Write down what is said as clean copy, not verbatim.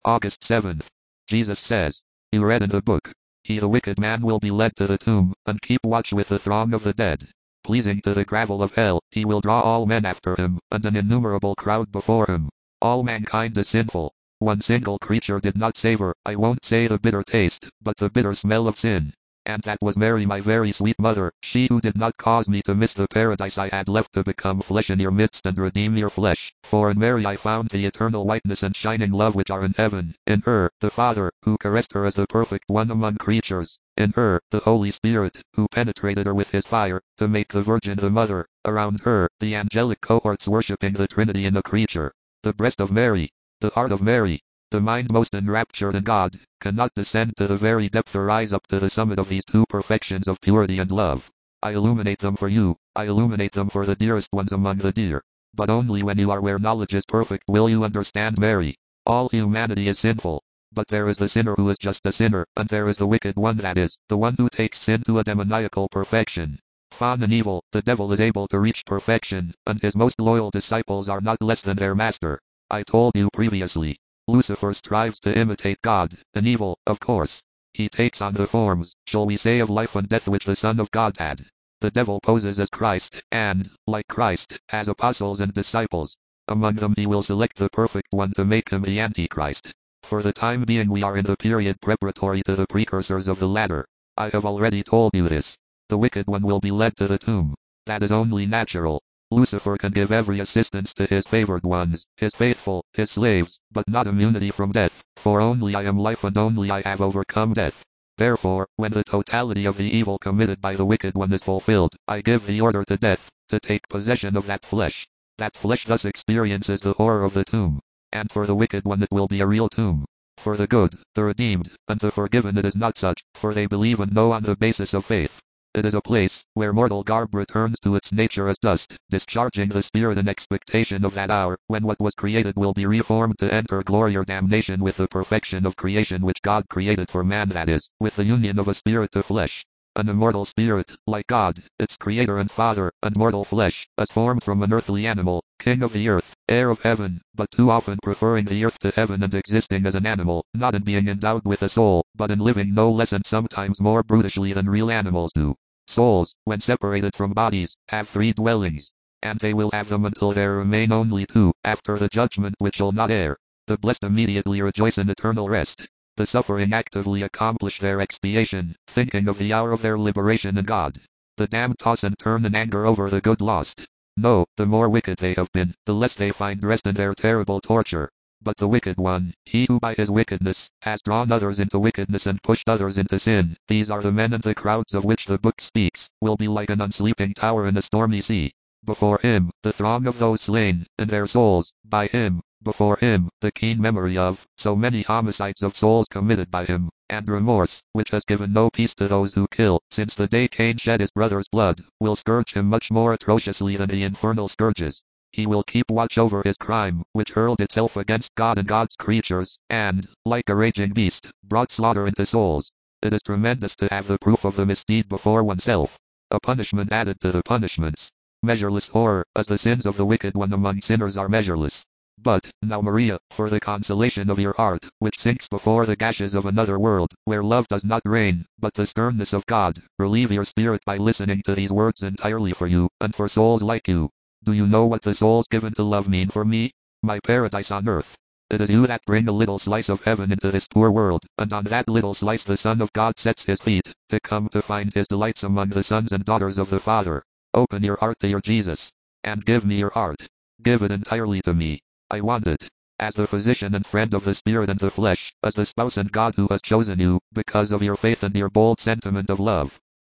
August 7th. Jesus says, you read in the book, he the wicked man will be led to the tomb, and keep watch with the throng of the dead. Pleasing to the gravel of hell, he will draw all men after him, and an innumerable crowd before him. All mankind is sinful. One single creature did not savor, I won't say the bitter taste, but the bitter smell of sin. And that was Mary, my very sweet mother, she who did not cause me to miss the paradise I had left to become flesh in your midst and redeem your flesh. For in Mary I found the eternal whiteness and shining love which are in heaven. In her, the Father, who caressed her as the perfect one among creatures. In her, the Holy Spirit, who penetrated her with his fire, to make the Virgin the mother. Around her, the angelic cohorts worshipping the Trinity in the creature. The breast of Mary, the heart of Mary, the mind most enraptured in God, cannot descend to the very depth or rise up to the summit of these two perfections of purity and love. I illuminate them for you, I illuminate them for the dearest ones among the dear. But only when you are where knowledge is perfect will you understand Mary. All humanity is sinful. But there is the sinner who is just a sinner, and there is the wicked one, that is, the one who takes sin to a demoniacal perfection. Found in evil, the devil is able to reach perfection, and his most loyal disciples are not less than their master. I told you previously. Lucifer strives to imitate God, in evil, of course. He takes on the forms, shall we say, of life and death which the Son of God had. The devil poses as Christ, and, like Christ, has apostles and disciples. Among them he will select the perfect one to make him the Antichrist. For the time being we are in the period preparatory to the precursors of the latter. I have already told you this. The wicked one will be led to the tomb. That is only natural. Lucifer can give every assistance to his favored ones, his faithful, his slaves, but not immunity from death, for only I am life and only I have overcome death. Therefore, when the totality of the evil committed by the wicked one is fulfilled, I give the order to death, to take possession of that flesh. That flesh thus experiences the horror of the tomb. And for the wicked one it will be a real tomb. For the good, the redeemed, and the forgiven it is not such, for they believe and know on the basis of faith. It is a place, where mortal garb returns to its nature as dust, discharging the spirit in expectation of that hour, when what was created will be reformed to enter glory or damnation with the perfection of creation which God created for man, that is, with the union of a spirit to flesh. An immortal spirit, like God, its creator and father, and mortal flesh, as formed from an earthly animal, king of the earth, heir of heaven, but too often preferring the earth to heaven and existing as an animal, not in being endowed with a soul, but in living no less and sometimes more brutishly than real animals do. Souls, when separated from bodies, have three dwellings, and they will have them until there remain only two, after the judgment which shall not err. The blessed immediately rejoice in eternal rest. The suffering actively accomplish their expiation, thinking of the hour of their liberation in God. The damned toss and turn in anger over the good lost. No, the more wicked they have been, the less they find rest in their terrible torture. But the wicked one, he who by his wickedness, has drawn others into wickedness and pushed others into sin, these are the men and the crowds of which the book speaks, will be like an unsleeping tower in a stormy sea. Before him, the throng of those slain, in their souls, by him, before him, the keen memory of, so many homicides of souls committed by him, and remorse, which has given no peace to those who kill, since the day Cain shed his brother's blood, will scourge him much more atrociously than the infernal scourges. He will keep watch over his crime, which hurled itself against God and God's creatures, and, like a raging beast, brought slaughter into souls. It is tremendous to have the proof of the misdeed before oneself. A punishment added to the punishments. Measureless horror, as the sins of the wicked one among sinners are measureless. But, now Maria, for the consolation of your heart, which sinks before the gashes of another world, where love does not reign, but the sternness of God, relieve your spirit by listening to these words entirely for you, and for souls like you. Do you know what the souls given to love mean for me? My paradise on earth. It is you that bring a little slice of heaven into this poor world, and on that little slice the Son of God sets his feet, to come to find his delights among the sons and daughters of the Father. Open your heart to your Jesus, and give me your heart. Give it entirely to me. I want it. As the physician and friend of the spirit and the flesh, as the spouse and God who has chosen you, because of your faith and your bold sentiment of love.